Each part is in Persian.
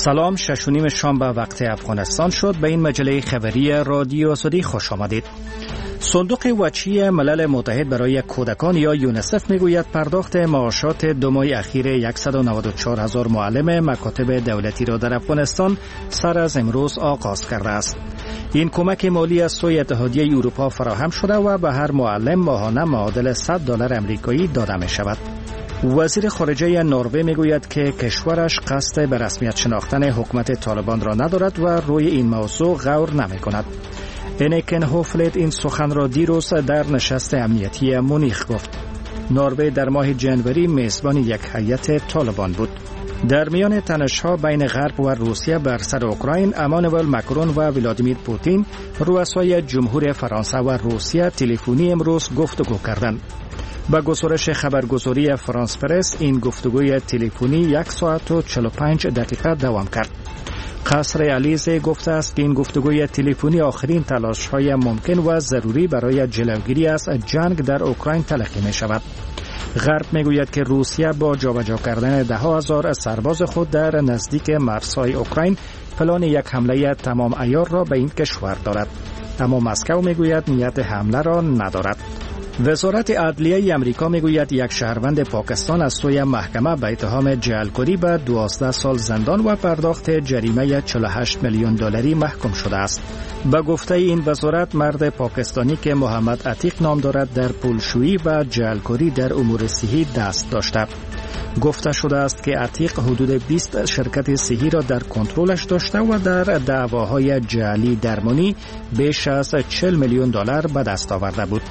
سلام، 6:30 شام به وقت افغانستان شد. به این مجله خبری رادیو آزادی خوش آمدید. صندوق وجهی ملل متحد برای کودکان یا یونیسف میگوید پرداخت معاشات 2 ماه اخیر 194,000 معلم مکاتب دولتی را در افغانستان سر از امروز آغاز کرده است. این کمک مالی از سوی اتحادیه اروپا فراهم شده و به هر معلم ماهانه معادل $100 امریکایی داده می شود. وزیر خارجه نروژ میگوید که کشورش قصد به رسمیت شناختن حکومت طالبان را ندارد و روی این موضوع غور نمی کند. انیکن هوفلت این سخن را دیروز در نشست امنیتی مونیخ گفت. نروژ در ماه جنوری میزبان یک هیئت طالبان بود. در میان تنش‌ها بین غرب و روسیه بر سر اوکراین، امانوئل ماکرون و ولادیمیر پوتین رؤسای جمهور فرانسه و روسیه تلفنی امروز گفتگو کردند. با گزارش خبرگزاری فرانس پرس، این گفتگوی تلفنی 1 ساعت و 45 دقیقه دوام کرد. قصر الیزه گفته است که این گفتگوی تلفنی آخرین تلاش‌های ممکن و ضروری برای جلوگیری از جنگ در اوکراین تلقی می شود. غرب میگوید که روسیه با جابجا کردن 10,000 سرباز خود در نزدیک مرزهای اوکراین پلان یک حمله تمام عیار را به این کشور دارد، اما مسکو میگوید نیت حمله را ندارد. وزارت عدلیه امریکا میگوید یک شهروند پاکستان از سوی محکمه به اتهام جعلکاری به 12 سال زندان و پرداخت جریمه $48 میلیون محکوم شده است. به گفته این وزارت، مرد پاکستانی که محمد عتیق نام دارد در پولشویی و جعلکاری در امور صحی دست داشته. گفته شده است که عتیق حدود 20 شرکت صحی را در کنترلش داشته و در دعواهای جعلی درمانی بیش از $40 میلیون به دست آورده بود.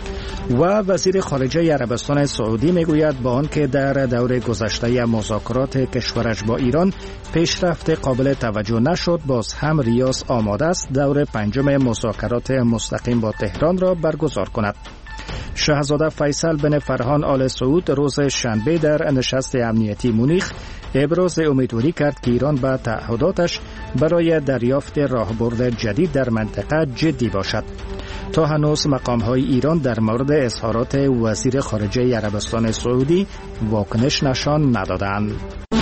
و وزیر خارجه عربستان سعودی میگوید با آنکه در دور گذشته مذاکرات کشورش با ایران پیشرفت قابل توجه نشد، باز هم ریاض آماده است دور 5 مذاکرات مستقیم با تهران را برگزار کند. شاهزاده فیصل بن فرهان آل سعود روز شنبه در نشست امنیتی مونیخ ابراز امیدواری کرد که ایران به تعهداتش برای دریافت راهبرد جدید در منطقه جدی باشد. تا هنوز مقام‌های ایران در مورد اظهارات وزیر خارجه عربستان سعودی واکنش نشان ندادند.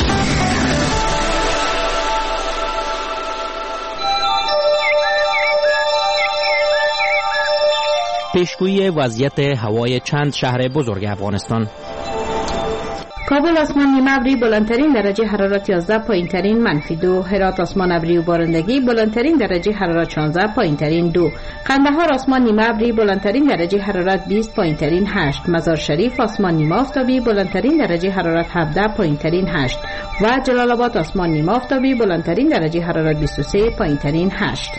پیشگویی وضعیت هوای چند شهر بزرگ افغانستان. کابل آسمان نیمه ابری بلندترین درجه حرارت 11 پایینترین -2. هرات آسمان ابری و بارندگی بلندترین درجه حرارت 16 پایینترین 2. قندهار آسمان نیمه ابری بلندترین درجه حرارت 20 پایینترین 8. مزار شریف آسمان نیمه آفتابی بلندترین درجه حرارت 17 پایینترین 8 و جلال آباد آسمان نیمه آفتابی بلندترین درجه حرارت 23 پایینترین 8.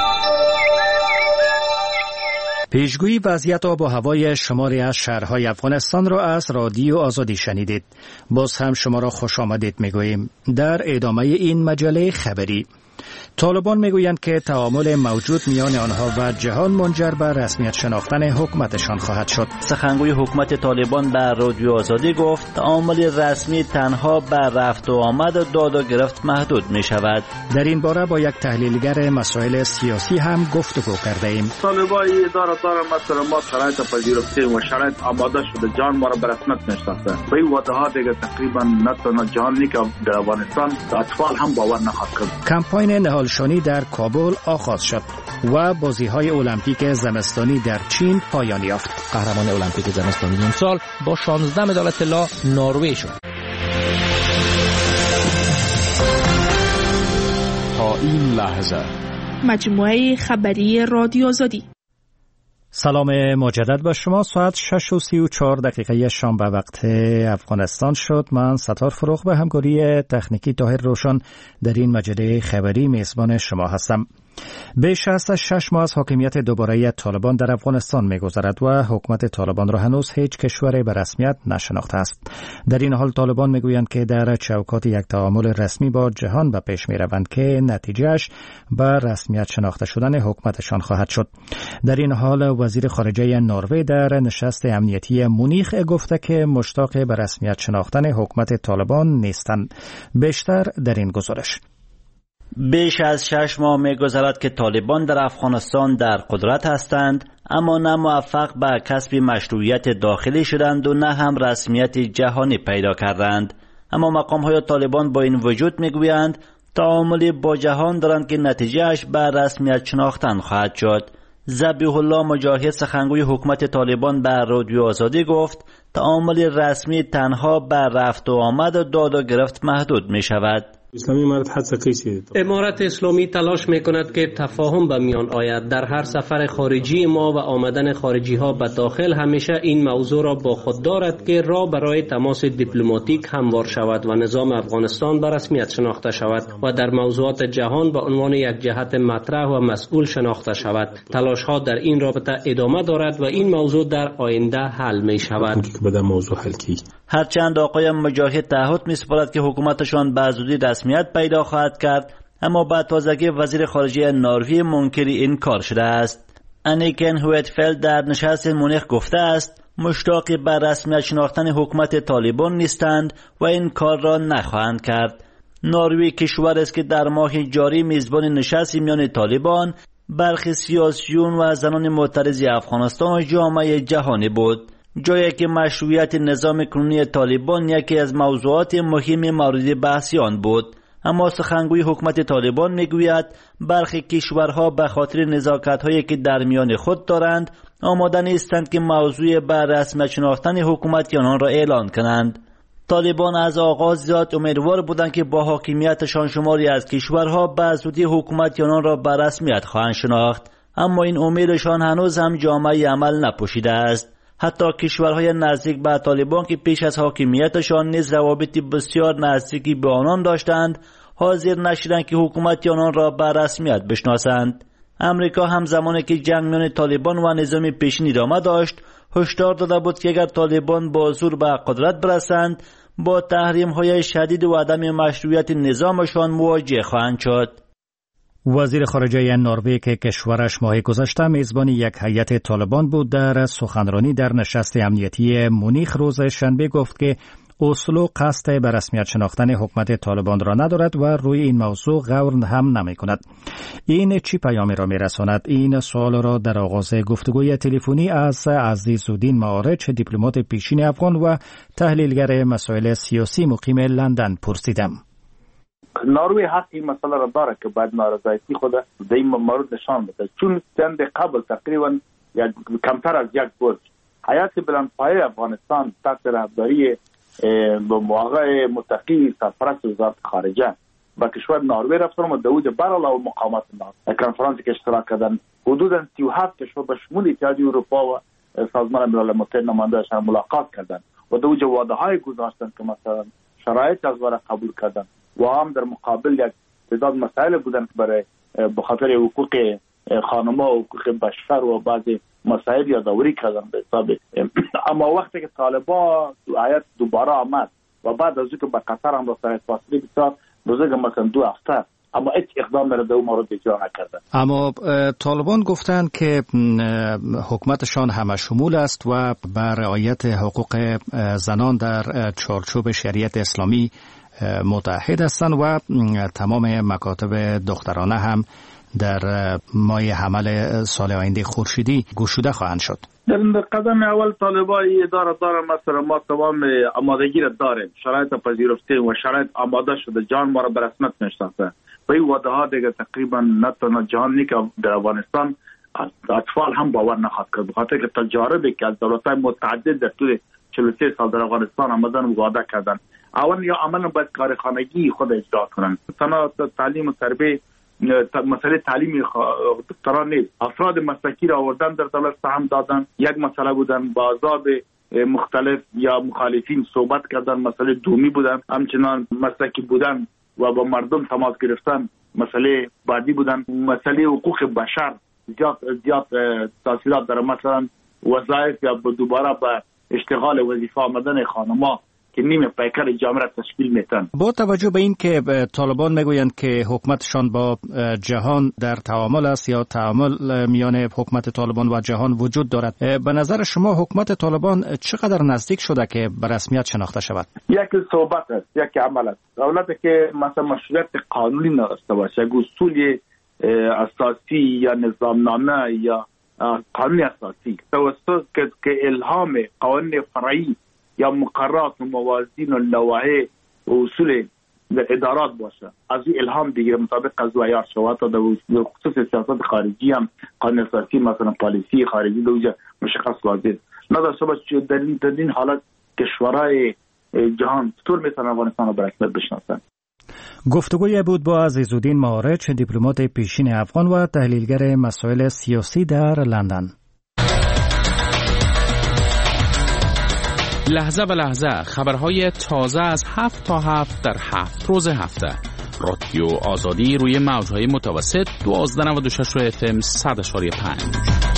پیشگویی وضعیت آب و هوای شماری از شهرهای افغانستان را از رادیو آزادی شنیدید. باز هم شما را خوش آمدید میگوییم. در ادامه این مجله خبری، طالبان میگویند که تعامل موجود میان آنها و جهان منجر به رسمیت شناختن حکومتشان خواهد شد. سخنگوی حکومت طالبان در رادیو آزادی گفت تعامل رسمی تنها به رفت و آمد و داد و گرفت محدود می شود. در این باره با یک تحلیلگر مسائل سیاسی هم گفتگو کرده ایم. طالبای اداره مثلا ما شرایط پذیرفتیم و شرایط آماده شده، جان ما را به رسمیت میشناسه. به این وعده‌ها دیگه تقریبا نه تنها جهانی که در افغانستان اطفال هم باور نخواهد کرد. کمپاین نهالشانی در کابل آغاز شد و بازی‌های المپیک زمستانی در چین پایان یافت. قهرمان المپیک زمستانی این سال با 16 مدال طلا نروژ شد. تا این لحظه مجموعه خبری رادیو آزادی. سلام مجدد با شما. ساعت 6:34 شام به وقت افغانستان شد. من ستار فروغ به همکاری تکنیکی طاهر روشن در این مجله خبری میزبان شما هستم. بیش از 6 ماه از حاکمیت دوباره طالبان در افغانستان می‌گذرد و حکومت طالبان را هنوز هیچ کشوری به رسمیت نشناخته است. در این حال طالبان میگویند که در چوکات یک تعامل رسمی با جهان به پیش می‌روند که نتیجهش به رسمیت شناخته شدن حکومتشان خواهد شد. در این حال وزیر خارجه نروژ در نشست امنیتی مونیخ گفته که مشتاق به رسمیت شناختن حکومت طالبان نیستند. بیشتر در این گزارش. بیش از 6 ماه می‌گذرد که طالبان در افغانستان در قدرت هستند، اما نه موفق به کسب مشروعیت داخلی شدند و نه هم رسمیت جهانی پیدا کردند. اما مقام‌های طالبان با این وجود می‌گویند تعاملی با جهان دارند که نتیجهش بر رسمیت شناختن خواهد شد. ذبیح الله مجاهد سخنگوی حکومت طالبان بر رادیو آزادی گفت تعامل رسمی تنها بر رفت و آمد و داد و گرفت محدود می شود. امارت اسلامی تلاش میکند که تفاهم به میان آید. در هر سفر خارجی ما و آمدن خارجی ها به داخل همیشه این موضوع را با خود دارد که راه برای تماس دیپلماتیک هموار شود و نظام افغانستان به رسمیت شناخته شود و در موضوعات جهان به عنوان یک جهت مطرح و مسئول شناخته شود. تلاش ها در این رابطه ادامه دارد و این موضوع در آینده حل می شود. هرچند آقای مجاهد تعهد می‌سپارد که حکومتشان به زودی رسمیت پیدا خواهد کرد، اما با تازگی وزیر خارجه نروژ منکر این کار شده است. انیکن هویتفلد در نشست مونیخ گفته است مشتاق بر رسمیت شناختن حکومت طالبان نیستند و این کار را نخواهند کرد. نروژ کشور است که در ماه جاری میزبان نشستی میان طالبان، برخی سیاسیون و زنان معترض افغانستان و جامعه جهانی بود، جایی که مشروعیت نظام کنونی طالبان یکی از موضوعات مهم مورد بحث آن بود. اما سخنگوی حکومت طالبان میگوید برخی کشورها به خاطر نزاکت‌هایی که در میان خود دارند آماده نیستند که موضوع بر رسمیت شناختن حکومت آنان را اعلان کنند. طالبان از آغاز زیاد امیدوار بودند که با حاکمیتشان شماری از کشورها به زودی حکومت آنان را به رسمیت خواهند شناخت، اما این امیدشان هنوز هم جامعه عمل نپوشیده است. حتی کشورهای نزدیک به طالبان که پیش از حاکمیتشان نیز روابط بسیار نزدیکی به آنان داشتند، حاضر نشدند که حکومت آنان را به رسمیت بشناسند. امریکا هم زمانی که جنگ میان طالبان و نظام پیشین ادامه داشت، هشدار داده بود که اگر طالبان با زور به قدرت برسند، با تحریم‌های شدید و عدم مشروعیت نظامشان مواجه خواهند شد. وزیر خارجه نروژ که کشورش ماه گذشته میزبان یک هیئت طالبان بود، در سخنرانی در نشست امنیتی مونیخ روز شنبه گفت که اسلو قصد به رسمیت شناختن حکومت طالبان را ندارد و روی این موضوع غور هم نمی کند. این چی پیامی را می رساند؟ این سوال را در آغاز گفتگوی تلفنی از عزیزالدین معارج، دیپلمات پیشین افغان و تحلیلگر مسائل سیاسی مقیم لندن پرسیدم. نروژ حق این مسئله را داره که باید نارضایتی خود در این مورد نشان بده، چون چند قبل تقریبا کمتر از یک برج هیئت بلندپایه افغانستان تحت رهبری با موقع متقی سرپرست وزارت خارجه با کشور نروژ رفتن و داود برعلاوه مقامات کنفرانسی که اشتراک کردن، حدوداً 37 کشور به شمول اتحادیه اروپا و سازمان ملل متحد نماینده‌شان ملاقات کردند و داود وعده‌های گذاشتند که مثلا شرایط از واره قبول کردن و هم در مقابل یک تعداد مسائل بودن که برای بخاطر حقوق خانم‌ها و حقوق بشر و بعضی مسائل یادآوری کردن به حساب. اما وقتی که طالبان هیئت دوباره آمد و بعد از اینکه به قطر هم رسید فاصله بسیار بزرگ مثلا 2 هفته، اما هیچ اقدام در اون مورد اجرا نکردن. اما طالبان گفتند که حکومتشان همه شمول است و بر رعایت حقوق زنان در چارچوب شریعت اسلامی متحد هستند و تمام مکاتب دخترانه هم در ماه حمل سال آینده خورشیدی گشوده خواهند شد. در قدم اول طالبان اداره داره، مثلا ما تمام آمادگی را داریم، شرایط پذیرفته و شرایط آماده شده، جان ما را به رسمیت میشناسه و این وعده ها دیگه تقریبا نه تنها جهان که در افغانستان اطفال هم باور نخواهد کرد، بخاطر که تجاربی که از دولت‌های متعدد در طول 43 سال در افغانستان آمدن و وعده کردن، اول یا عملا باید کارخانگی خود اجرا کنن. تنها تعلیم و تربیت، مسئله تعلیم دختران نیست، افراد مسلکی را آوردن در دولت سهم دادن، یک مسئله بودن، با عذاب مختلف یا مخالفین صحبت کردن، مسئله دومی بودن، همچنان مسلکی بودن و با مردم تماس گرفتن مسئله بعدی بودن، مسئله حقوق بشر، زیاد تاثیرات داره، مثلا وظایف یا دوباره به اشتغال وظیفه آمدن خانم‌ها که نیمه پیکر جامعه را تشکیل میتن. با توجه به این که طالبان میگویند که حکومتشان با جهان در تعامل است یا تعامل میان حکومت طالبان و جهان وجود دارد، به نظر شما حکومت طالبان چقدر نزدیک شده که به رسمیت شناخته شود؟ یک صحبت است، یک عمل است. دولتی که مثلا مشروعیت قانونی نداشته باشه، اصول اساسی یا نظامنامه یا قانون اساسی توسط که الهام قوانین فرعی یا مقررات و موازین و لوایح و اصول ادارات باشه، از این الهام بگیره مطابق از ویار شود تا در خصوص سیاست خارجی هم قانون اساسی مثلا پالیسی خارجی دوجه مشخص واضح نداشته باشه. در این حالت کشورهای جهان چطور میتونن افغانستان رو به رسمیت بشناسن؟ گفتگوی بود با عزیزالدین معارج، دیپلمات پیشین افغان و تحلیلگر مسائل سیاسی در لندن. لحظه به لحظه خبرهای تازه از 7 تا 7 در 7 روز هفته. رادیو آزادی روی موجهای متوسط 1296 FM 100.5.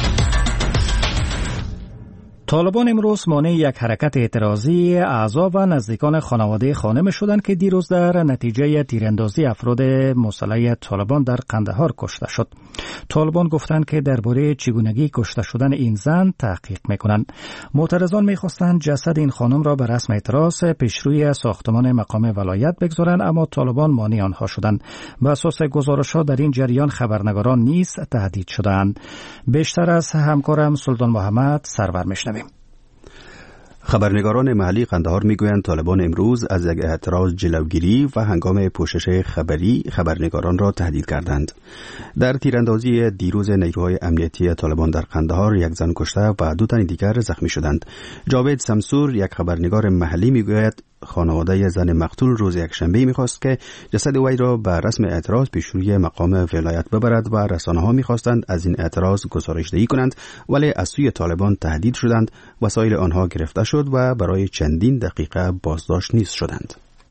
طالبان امروز مانع یک حرکت اعتراضی اعضا و نزدیکان خانواده خانم شدند که دیروز در نتیجه تیراندازی افراد مسلح طالبان در قندهار کشته شد. طالبان گفتند که درباره چگونگی کشته شدن این زن تحقیق میکنند. معترضان میخواستند جسد این خانم را به رسم اعتراض پیش روی ساختمان مقام ولایت بگذارند، اما طالبان مانع آنها شدند. بر اساس گزارش‌ها در این جریان خبرنگاران نیز تهدید شدند. بیشتر از همکارم سلطان محمد سرور میشنویم. خبرنگاران محلی قندهار میگویند طالبان امروز از یک اعتراض جلوگیری و هنگام پوشش خبری خبرنگاران را تهدید کردند. در تیراندازی دیروز نیروهای امنیتی طالبان در قندهار یک زن کشته و 2 تن دیگر زخمی شدند. جاوید سمسور یک خبرنگار محلی میگوید خانواده زن مقتول روز یکشنبه میخواست که جسد وی را به رسم اعتراض پیش روی مقام ولایت ببرد و رسانه‌ها میخواستند از این اعتراض گزارش‌دهی کنند، ولی از سوی طالبان تهدید شدند. وسایل آنها گرفته شد و برای چندین دقیقه بازداشت نیز شدند.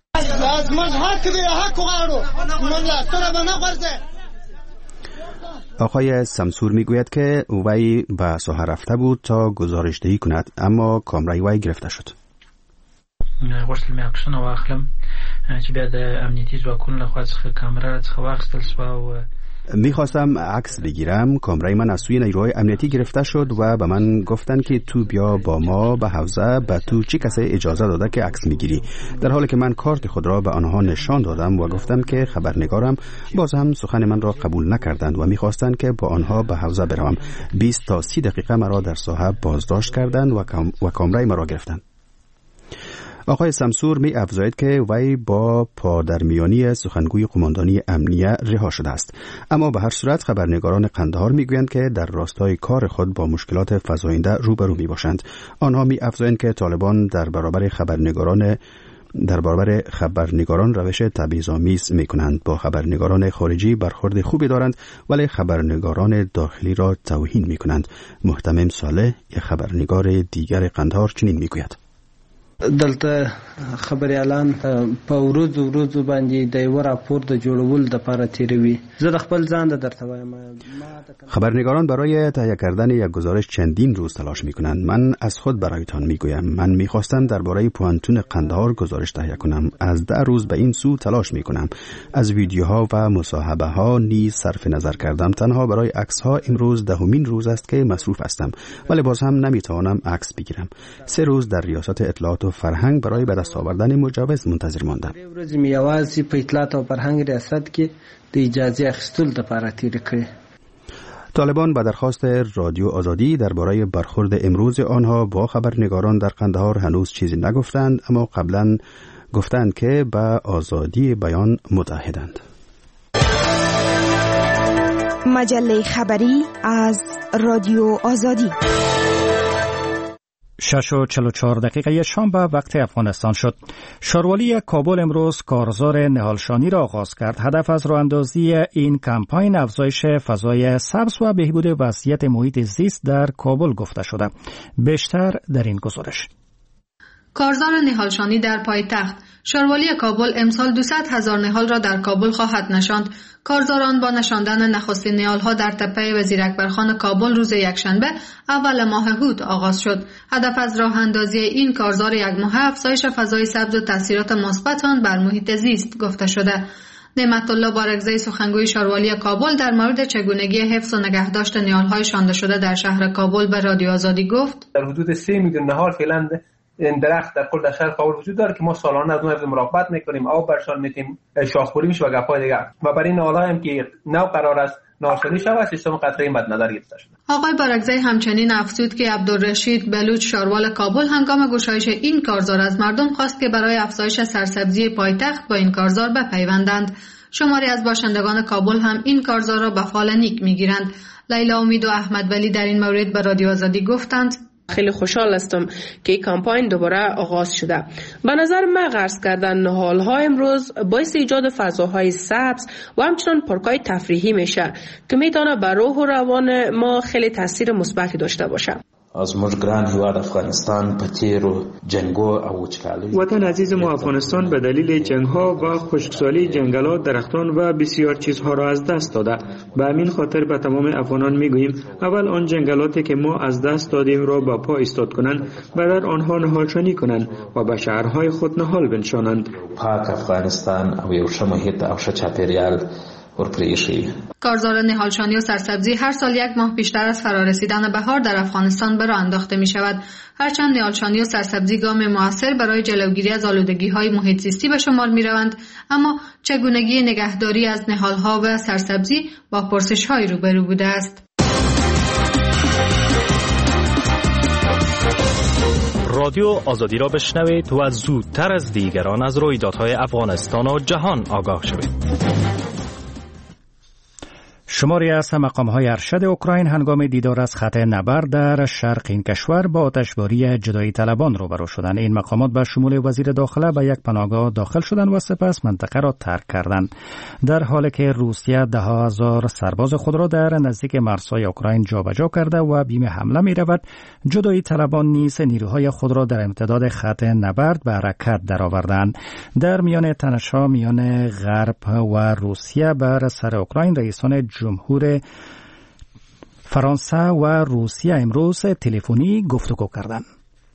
آقای سمسور میگوید که وی به ساحه رفته بود تا گزارش‌دهی کند، اما کامرای وی گرفته شد. غوښتل مې عکسونه واخلم چې بیا د امنیتي ځواکونو لخوا څخه کامره څخه واخیستل شوه و میخواستم عکس بگیرم. کامرای من از سوی نیروهای امنیتی گرفته شد و به من گفتن که تو بیا با ما به حوزه، به تو چی کسی اجازه داده که عکس میگیری؟ در حالی که من کارت خود را به آنها نشان دادم و گفتم که خبرنگارم، باز هم سخن من را قبول نکردند و میخواستند که با آنها به حوزه بروم. 20 تا 30 دقیقه مرا در ساحه بازداشت کردند و کامرای مرا گرفتند. آقای سمسور می افزاید که وی با پادرمیانی سخنگوی قماندانی امنیه رها شده است، اما به هر صورت خبرنگاران قندهار می گویند که در راستای کار خود با مشکلات فزاینده روبرو می باشند. آنها می افزایند که طالبان در برابر خبرنگاران روش تبعیض‌آمیز می کنند. با خبرنگاران خارجی برخورد خوبی دارند، ولی خبرنگاران داخلی را توهین می کنند. محتمم صالح، یک خبرنگار دیگر قندهار، چنین می گوید: دلته خبريالان په ورځو باندې د یو راپور د جوړول د لپاره تیروي. زه د خپل ځان درته وایم. خبرنگاران برای تهیه کردن یک گزارش چندین روز تلاش میکنند. من از خود برایتان میگویم، من میخواستم درباره پوانتون قندهار گزارش تهیه کنم. از 10 روز به این سو تلاش میکنم. از ویدیوها و مصاحبه ها نیز صرف نظر کردم. تنها برای عکس ها امروز 10مین روز است که مصروف هستم، ولی باز هم نمیتوانم عکس بگیرم. 3 روز در ریاست اطلاعات و فرهنگ برای به دست آوردن مجوز منتظر ماندم. ورځې مې یوازې په اطلاعات او فرهنګ ریاست کې د اجازه اخیستلو لپاره تیر کړې. طالبان به درخواست رادیو آزادی درباره برخورد امروز آنها با خبرنگاران در قندهار هنوز چیزی نگفتند، اما قبلا گفتند که به آزادی بیان متعهدند. مجله خبری از رادیو آزادی. 6:44 شنبه وقت افغانستان شد. شاروالی کابل امروز کارزار نهالشانی را آغاز کرد. هدف از راه اندازی این کمپاین افزایش فضای سبز و بهبود وضعیت محیط زیست در کابل گفته شده. بیشتر در این گزارش. کارزار نهالشانی در پایتخت. شاروالی کابل امسال 200,000 نهال را در کابل خواهد نشاند. کارزاران با نشاندن نخستین نهال‌ها در تپه وزیر اکبرخان کابل روز یکشنبه اول ماه هود آغاز شد. هدف از راه اندازی این کارزار یک ماهه افزایش فضای سبز و تاثیرات مثبت آن بر محیط زیست گفته شده. نعمت الله بارگزی سخنگوی شاروالی کابل در مورد چگونگی حفظ و نگهداشت نهال‌های شانده شده در شهر کابل به رادیو آزادی گفت: در حدود 3 میلیون نهال فعلا این درخت در کل شهر کابل وجود داره که ما سالانه از اونها مراقبت میکنیم، آب برشان میتیم، شاخپوری میشه و گپای دیگر، و برای نهال‌ها هم که نو قرار است نهالشانی شود سیستم قطره‌ای مد نظر گرفته شده. آقای بارکزی همچنین افزود که عبدالرشید بلوچ شاروال کابل هنگام گشایش این کارزار از مردم خواست که برای افزایش سرسبزی پایتخت با این کارزار بپیوندند. شماری از باشندگان کابل هم این کارزار را به فال نیک میگیرند. لیلا امید و احمد ولی در این مورد به رادیو آزادی گفتند خیلی خوشحال هستم که این کمپاین دوباره آغاز شده. به نظر من قرض کردن نهال‌ها امروز باعث ایجاد فضاهای سبز و همچنان پارک‌های تفریحی میشه که میتونه بر روح و روان ما خیلی تاثیر مثبتی داشته باشه. از موږ ګران هیواد افغانستان په تیرو جنگو او وچکالۍ وطن عزیز ما افغانستان به دلیل جنگ‌ها و خشکسالی جنگلات، درختان و بسیار چیزها را از دست داده. به همین خاطر به تمام افغانان میگوییم اول آن جنگلاتی که ما از دست دادیم را با پا ایستاد کنند و در آنها نهالشانی کنند و به شهرهای خود نهال بنشانند. پاک افغانستان او یو ښه محیط او ښه چاپیریال کارزار نهالشانی و سرسبزی هر سال یک ماه بیشتر از فرارسیدن بهار در افغانستان به راه انداخته می شود. هرچند نهالشانی و سرسبزی گام موثر برای جلوگیری از آلودگی‌های محیط زیستی به شمار می روند، اما چگونگی نگهداری از نهال‌ها و سرسبزی با پرسش‌های روبرو بوده است. رادیو آزادی را بشنوید و زودتر از دیگران از رویدادهای افغانستان و جهان آگاه شوید. شماری از مقام‌های ارشد اوکراین هنگام دیدار از خط نبرد در شرق این کشور با آتشباری جدایی طلبان روبرو شدند. این مقامات به شمول وزیر داخله به یک پناهگاه داخل شدند و سپس منطقه را ترک کردند، در حالی که روسیه 10,000 سرباز خود را در نزدیک مرزهای اوکراین جابجا کرده و بیم حمله می‌رود. جدایی طلبان نیز نیروهای خود را در امتداد خط نبرد به حرکت درآوردند. در میان تنش‌ها میان غرب و روسیه بر سر اوکراین، رئیسان جمهور فرانسه و روسیه امروز تلفنی گفتگو کردند.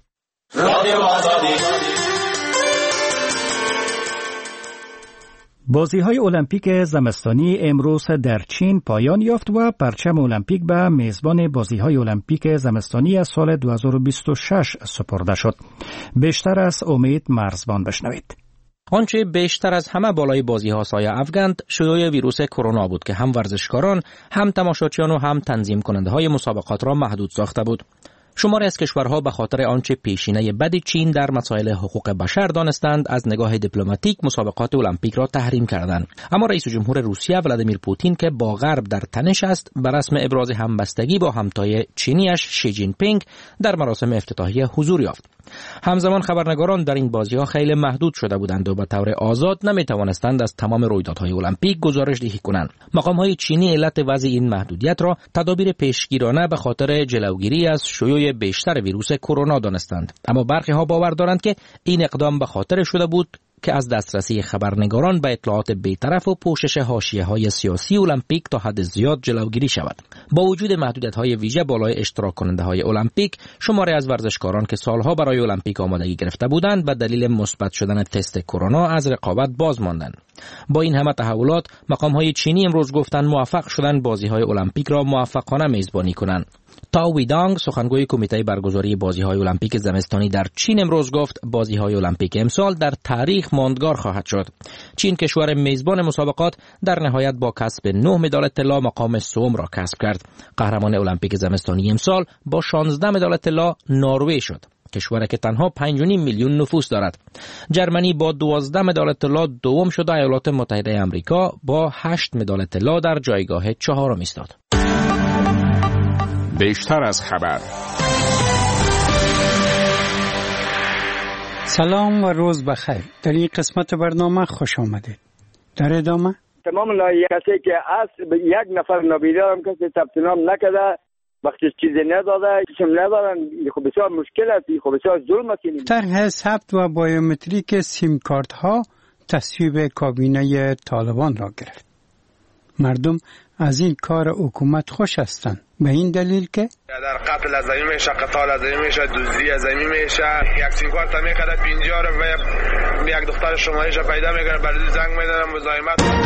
بازی‌های المپیک زمستانی امروز در چین پایان یافت و پرچم المپیک به میزبان بازی‌های المپیک زمستانی از سال 2026 سپرده شد. بیشتر از امید مرزبان بشنوید. آنچه بیشتر از همه بالای بازی‌ها سایه افکند شیوع ویروس کرونا بود که هم ورزشکاران، هم تماشاچیان و هم تنظیم کننده‌های مسابقات را محدود ساخته بود. شماری از کشورها به خاطر آنچه پیشینه بد چین در مسائل حقوق بشر دانستند از نگاه دیپلماتیک مسابقات المپیک را تحریم کردند. اما رئیس جمهور روسیه ولادیمیر پوتین که با غرب در تنش است، به رسم ابراز همبستگی با همتای چینیش شی جین پینگ در مراسم افتتاحیه حضور یافت. همزمان خبرنگاران در این بازی‌ها خیلی محدود شده بودند و به طور آزاد نمی‌توانستند از تمام رویدادهای المپیک گزارش دهی کنند. مقام‌های چینی علت وضع این محدودیت را تدابیر پیشگیرانه به خاطر جلوگیری از شیوع بیشتر ویروس کرونا دانستند. اما برخی‌ها باور دارند که این اقدام به خاطر شده بود که از دسترسی خبرنگاران به اطلاعات بی‌طرف و پوشش حاشیه‌های سیاسی المپیک تا حد زیاد جلوگیری شود. با وجود محدودیت‌های ویژه بالای اشتراک کننده‌های المپیک، شماری از ورزشکاران که سالها برای المپیک آمادگی گرفته بودند به دلیل مثبت شدن تست کرونا از رقابت باز ماندند. با این همه تحولات، مقام‌های چینی امروز گفتند موفق شدند بازی‌های المپیک را موفقانه میزبانی کنند. تاو ویدانگ سخنگوی کمیته برگزاری بازی‌های المپیک زمستانی در چین امروز گفت بازی‌های المپیک امسال در تاریخ ماندگار خواهد شد. چین کشور میزبان مسابقات در نهایت با کسب 9 مدال طلا مقام سوم را کسب کرد. قهرمان المپیک زمستانی امسال با 16 مدال طلا نروژ شد، کشوری که تنها 5.5 میلیون نفوس دارد. جرمنی با 12 مدال طلا دوم شد و ایالات متحده آمریکا با 8 مدال طلا در جایگاه چهارم ایستاد. بیشتر از خبر. سلام و روز بخیر. در این قسمت برنامه خوش آمدید. در ادامه تمام کسی که از یک نفر نابیدار هم کسی ثبت نام نکرده، وقتی چیزی نداده، چیزی ندارن، خب بسیار مشکل است، خب بسیار ظلم است. طرح ثبت و بایومتریک سیم کارت ها تصویب کابینه طالبان را گرفت. مردم از این کار حکومت خوش هستند، به این دلیل که در قتل ازمی میشه، قتال ازمی میشه، دزدی ازمی میشه. یک سیم کارت میکرده 50 و یک دختر شماریش پیدا میکنه، برای زنگ میدن مزاحمت.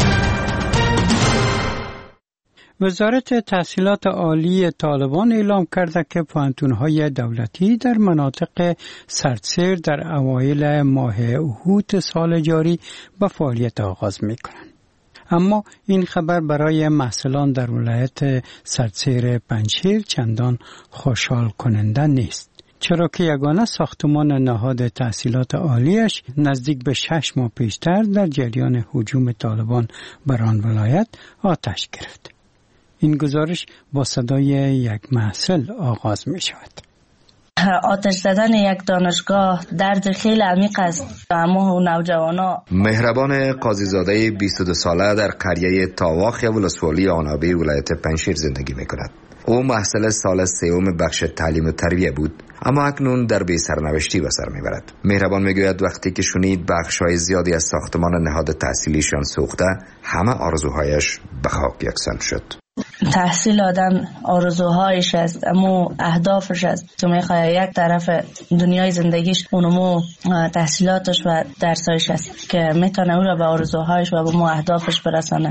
وزارت تحصیلات عالی طالبان اعلام کرده که پوهنتون‌های دولتی در مناطق سردسیر در اوایل ماه اوت سال جاری به فعالیت آغاز می‌کنند. اما این خبر برای محصلان در ولایت سردسیر پنجشیر چندان خوشحال کننده نیست، چرا که یگانه ساختمان نهاد تحصیلات عالیش نزدیک به 6 ماه پیشتر در جریان هجوم طالبان بر آن ولایت آتش گرفت. این گزارش با صدای یک محصل آغاز می شود. آتش زدن یک دانشگاه درد خیلی عمیق است. اما نوجوانا. مهربان قاضیزاده 22 ساله در قریه تاواخ ولسوالی آنابه ولایت پنجشیر زندگی می کند. او محصل سال سوم بخش تعلیم و تربیه بود، اما اکنون در بی سرنوشتی به سر میبرد. مهربان میگوید وقتی که شنید بخش‌های زیادی از ساختمان نهاد تحصیلیشان سوخته، همه آرزوهایش به خاک یکسان شد. تحصیل آدم آرزوهایش است، اما اهدافش است که میخواد یک طرف دنیای زندگیش اونمو تحصیلاتش و درسایش است که میتونه او را به آرزوهایش و به مو اهدافش برسانه.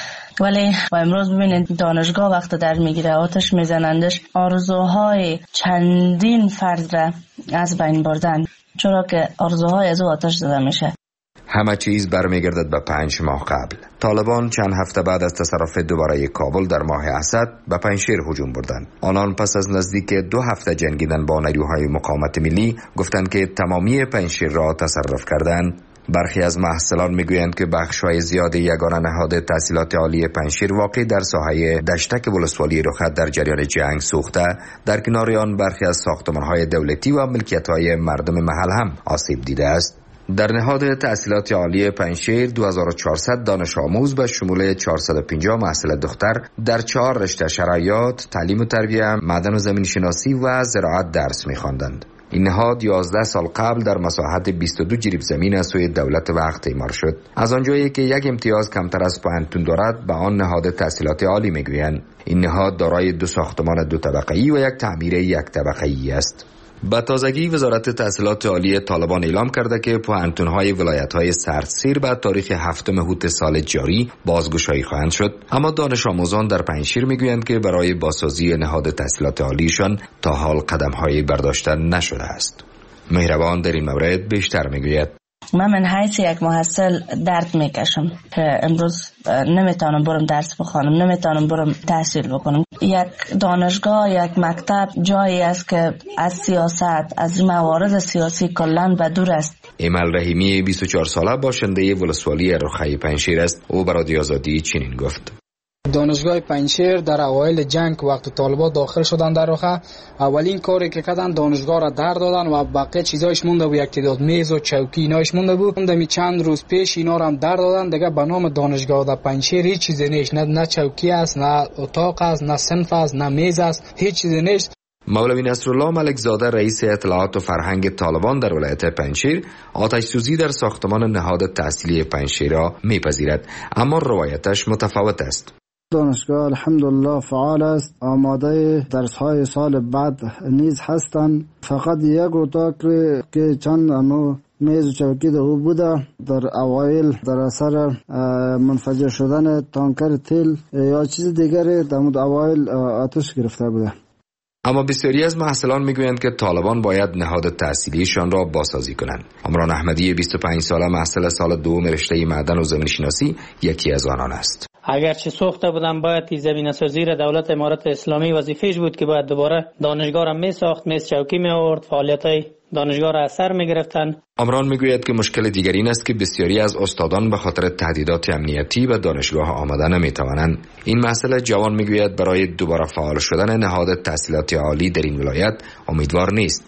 ولی امروز ببینید دانشگاه وقت در میگیره، آتش میزنندش، آرزوهای چندین فرد را از بین بردن، چرا که آرزوهای از او آتش زده میشه. همه چیز برمیگردد به 5 ماه قبل. طالبان چند هفته بعد از تصرف دوباره کابل در ماه اسد به پنجشیر هجوم بردند. آنان پس از نزدیک 2 هفته جنگیدن با نیروهای مقاومت ملی گفتند که تمامی پنجشیر را تصرف کردند. برخی از محصلان میگویند که بخش‌های زیاد یگانه نهاد تحصیلات عالی پنجشیر واقع در ساحه دشتک ولسوالی رخت در جریان جنگ سوخته، در کنار آن برخی از ساختمان‌های دولتی و ملکیت‌های مردم محل هم آسیب دیده است. در نهاد تحصیلات عالی پنجشیر 2400 دانش آموز به شمول 450 محصل دختر در 4 رشته شرایط، تعلیم و تربیه، معدن و زمین شناسی و زراعت درس می‌خواندند. این نهاد 11 سال قبل در مساحت 22 جریب زمین از سوی دولت وقت اعمار شد. از آنجایی که یک امتیاز کمتر از پانتون دارد، به آن نهاد تحصیلات عالی میگویند. این نهاد دارای 2 ساختمان 2 طبقه‌ای و 1 تعمیر 1 طبقه‌ای است. با تازگی وزارت تحصیلات عالی طالبان اعلام کرده که پوهنتون‌های ولایت‌های سردسیر به تاریخ 7 مهوت سال جاری بازگشایی خواهند شد، اما دانش آموزان در پنجشیر میگویند که برای بازسازی نهاد تحصیلات عالیشان تا حال قدم‌هایی برداشته نشده است. مهربان در این مورد بیشتر میگوید: من حیث یک محصل درد میکشم که امروز نمیتونم برم درس بخوانم، نمیتونم برم تحصیل بکنم. یک دانشگاه، یک مکتب جایی است که از سیاست، از موارد سیاسی کلان به دور است. ایمل رحیمی 24 ساله باشنده ولسوالی رخای پنجشیر است. او به رادیو آزادی چنین گفت: دانشگاه پنجشیر در اوایل جنگ وقت طالبان داخل شدن در رخه، اولین کاری که کردن دانشگاه را در دادن و بقیه چیزایش مونده بود، یک تعداد میز و چوکی اینایش مونده بود. می چند روز پیش اینا را هم در دادن. دیگه به نام دانشگاه در پنجشیر هیچ چیزی نیست، نه چوکی است، نه اتاق است، نه صنف است، نه میز است، هیچ چیزی نیست. مولوی نصرالله ملکزاده رئیس اطلاعات و فرهنگ طالبان در ولایت پنجشیر آتش سوزی در ساختمان نهاد تحصیلی پنجشیر را میپذیرد، اما روایتش متفاوت است. دانشگاه الحمدلله فعال است، آماده درس‌های سال بعد نیز هستند. فقط یک اتاق که چند میز و چوکی در او بوده، در اوایل در اثر منفجر شدن تانکر تیل یا چیز دیگری در اوایل آتش گرفته بوده. اما بسیاری از محصلان میگویند که طالبان باید نهاد تحصیلیشان را بازسازی کنند. عمران احمدی 25 ساله محصل سال دوم رشته معدن و زمین شناسی یکی از آنان است. اگرچه ساخته بودن باید زمین سازی را دولت امارات اسلامی وظیفه‌اش بود که باید دوباره دانشگاه را میساخت، میز چوکی می آورد، فعالیت‌های دانشگاه را اثر می‌گرفتند. عمران میگوید که مشکل دیگری این است که بسیاری از استادان به خاطر تهدیدات امنیتی به دانشگاه آمدن نمی‌توانند. این مسئله جوان میگوید برای دوباره فعال شدن نهاد تحصیلات عالی در این ولایت امیدوار نیست.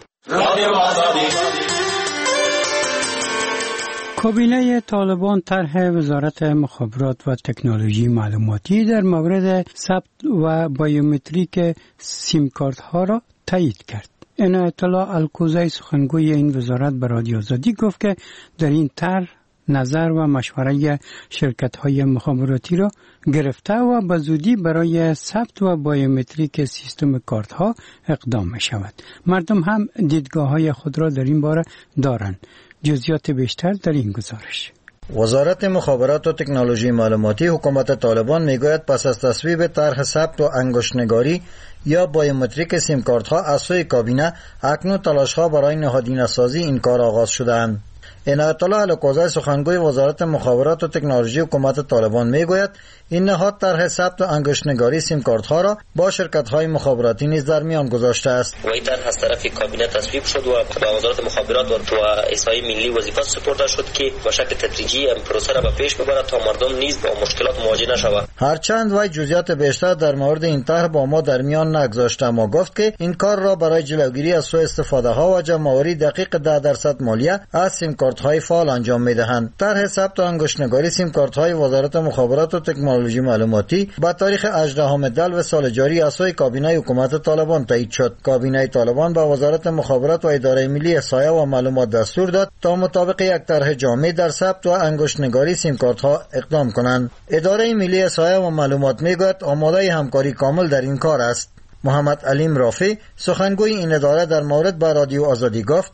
کابینه طالبان طرح وزارت مخابرات و تکنولوژی معلوماتی در مورد ثبت و بایومتریک سیم کارت ها را تایید کرد. عنایت الله الکوزی سخنگوی این وزارت به رادیو آزادی گفت که در این طرح نظر و مشوره شرکت‌های مخابراتی را گرفته و به زودی برای ثبت و بایومتریک سیستم کارت‌ها اقدام می‌شود. مردم هم دیدگاه‌های خود را در این باره دارند. جزئیات بیشتر در این گزارش. وزارت مخابرات و تکنولوژی معلوماتی حکومت طالبان میگوید پس از تصویب طرح ثبت و انگشت‌نگاری یا بایومتریک سیم کارت ها از سوی کابینه، اکنون تلاش ها برای نهادینه سازی این کار آغاز شده‌اند. عنایت الله الکوزی سخنگوی وزارت مخابرات و تکنولوژی حکومت طالبان میگوید این نهاد طرح ثبت و انگشت‌نگاری سیم کارت‌ها را با شرکت‌های مخابراتی نیز در میان گذاشته است. و این طرح از طرف کابینه تصویب شد و به وزارت مخابرات و احصای ملی وظیفه سپرده شد که با شکل تدریجی این پروسه را به پیش ببرد تا مردم نیز با مشکلات مواجه نشوند. هرچند وی جزئیات بیشتر در مورد این طرح با ما در میان نگذاشت، اما گفت که این کار را برای جلوگیری از سوء استفاده ها و جمع‌آوری دقیق 10% مالیه از سیم کارت های فعال انجام میدهند. طرح ثبت و انگشت‌نگاری سیم کارت های وزارت مخابرات و تکنولوژی معلوماتی با تاریخ 18 دلو سال جاری از سوی کابینه حکومت طالبان تایید شد. کابینه طالبان با وزارت مخابرات و اداره ملی احصایه و معلومات دستور داد تا مطابق یک طرح جامع در ثبت و انگشت‌نگاری سیم کارت ها اقدام کنند. اداره ملی احصایه و معلومات میگوید آماده همکاری کامل در این کار است. محمد علیم رافع سخنگوی این اداره در مورد با رادیو آزادی گفت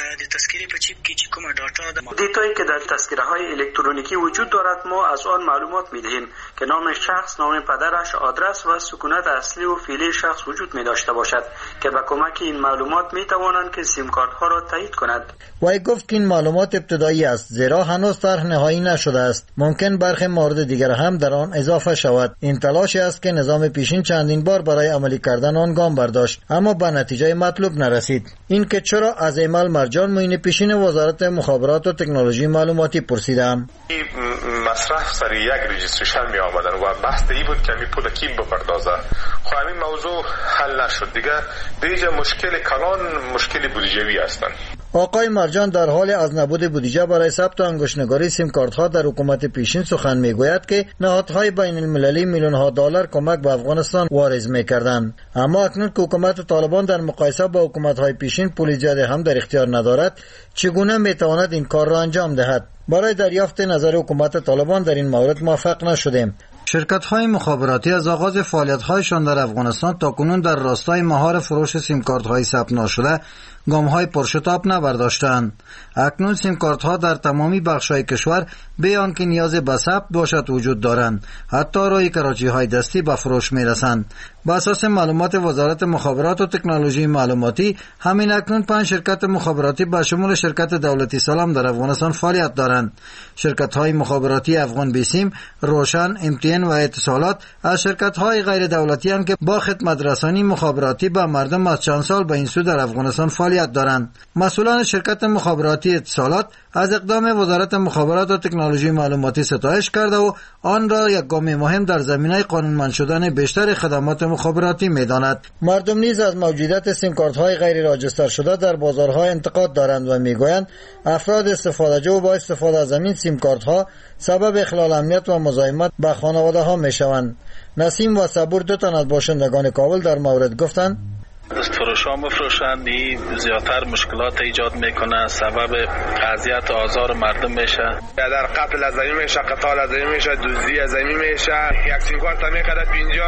دیتایی که در تذکره های الکترونیکی وجود دارد ما از آن معلومات می دهیم که نام شخص، نام پدرش، آدرس و سکونت اصلی و فعلی شخص وجود می داشته باشد که با کمک این معلومات می توانند که سیم کارت ها را تایید کند. وی گفت که این معلومات ابتدایی است، زیرا هنوز طرح نهایی نشده است. ممکن برخی موارد دیگر هم در آن اضافه شود. این تلاشی است که نظام پیشین چندین بار برای عملی کردن آن گام برداشت، اما به نتیجه مطلوب نرسید. این که چرا از ایمال مرجان معین پیشین وزارت مخابرات و تکنولوژی معلوماتی پرسیدم. این مصرف سر یک رجیستریشن می آمدن و بحث ای بود که می پول کی بپردازه. خب همین موضوع حل نشد دیگه مشکل کلان مشکل بودجه‌ای هستند. آقای مرجان در حال از نبود بودجه برای ثبت و انگشت‌نگاری سیم کارت ها در حکومت پیشین سخن میگوید که نهادهای بین المللی میلیون ها دلار کمک به افغانستان واریز میکردند، اما اکنون که حکومت طالبان در مقایسه با حکومت های پیشین پول زیادی هم در اختیار ندارد، چگونه میتواند این کار را انجام دهد؟ برای دریافت نظر حکومت طالبان در این مورد موفق نشدیم. شرکت‌های مخابراتی از آغاز فعالیت‌هایشان در افغانستان تاکنون در راستای مهار فروش سیم کارت‌های ثبت نشده گام‌های پرشتاب نبرداشتند. اکنون سیم کارت‌ها در تمامی بخش‌های کشور به آنکه نیاز به ثبت باشد وجود دارند، حتی روی کراچی‌های دستی به فروش می‌رسند. بر اساس معلومات وزارت مخابرات و تکنولوژی معلوماتی، همین اکنون 5 شرکت مخابراتی به شمول شرکت دولتی سلام در افغانستان فعالیت دارند. شرکت‌های مخابراتی افغان بیسیم، روشن، MTN و اتصالات از شرکت‌های غیر دولتی هستند که با خدمت رسانی مخابراتی به مردم از چند سال به این سو در افغانستان فعالیت دارند. مسئولان شرکت مخابراتی اتصالات از اقدام وزارت مخابرات و تکنولوژی معلوماتی ستایش کرده و آن را یک گام مهم در زمینه قانونمند شدن بیشتر خدمات مخابراتی می‌داند. مردم نیز از موجودیت سیم کارت‌های غیر راجستر شده در بازارها انتقاد دارند و می‌گویند افراد استفاده‌جو با استفاده از این سیم کارت‌ها سبب اخلال امنیت و مزاحمت به خانواده‌ها می‌شوند. نسیم و صبور دو تن از باشندگان کابل در مورد گفتند فروشان بفروشند، زیادتر مشکلات ایجاد میکنه، سبب اذیت و آزار مردم میشه. در قتل از زمین میشه، قتال از زمین میشه، دزدی از زمین میشه. یک سیم کارت میکرد 50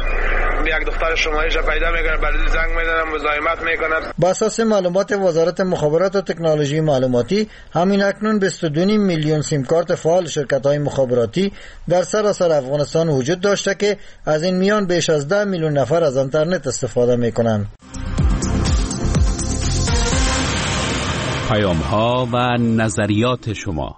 و یک دختر شمارش پیدا میکنه، برای زنگ میزنه، مزاحمت میکنه. با اساس معلومات وزارت مخابرات و تکنولوژی معلوماتی، همین اکنون 22 میلیون سیم کارت فعال شرکت‌های مخابراتی در سراسر افغانستان وجود داشته که از این میان بیش از 10 میلیون نفر از اینترنت استفاده میکنند. پیام‌ها و نظریات شما.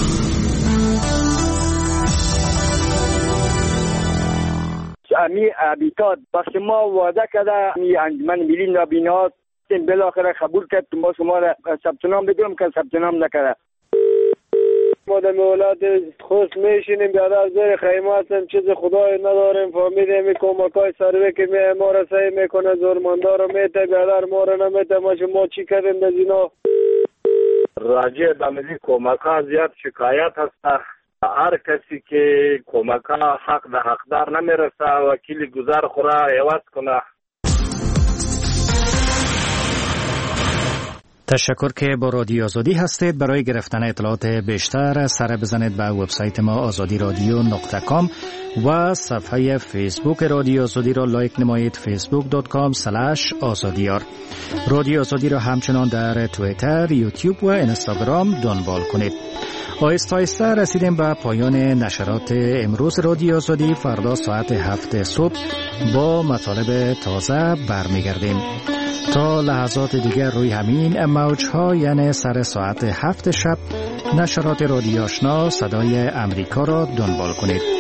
امی ابیتاد بخش ما وعده کرده می انجمن ملی نابینا بالاخره قبول کرد ما شما را ثبت نام بدیم که ثبت نام نکرده. ما در مولاد خوش میشینیم بیادر زیر خیمه هستیم، چیز خدای نداریم، فهمیدیم کمکای سروه که ما را سعی میکنه زورمندار رو میته بیادر ما را نمیته. ما چی کردیم در اینا؟ راجع به ملی کمکا زیاد شکایت هست. هر کسی که کمکا حق به حقدار نمیرسه وکیل گذار خورا عوض کنه. تشکر که با رادیو آزادی هستید. برای گرفتن اطلاعات بیشتر سر بزنید به وبسایت ما azadiradyo.com و صفحه فیسبوک رادیو آزادی را لایک نمایید facebook.com/azadiyar. رادیو آزادی را همچنان در توییتر، یوتیوب و اینستاگرام دنبال کنید. آهسته آهسته رسیدیم به پایان نشرات امروز رادیو آزادی. فردا ساعت 7 صبح با مطالب تازه برمیگردیم. تا لحظات دیگر روی همین موج‌ها یعنی سر ساعت 7 شب نشرات رادیو آشنا صدای امریکا را دنبال کنید.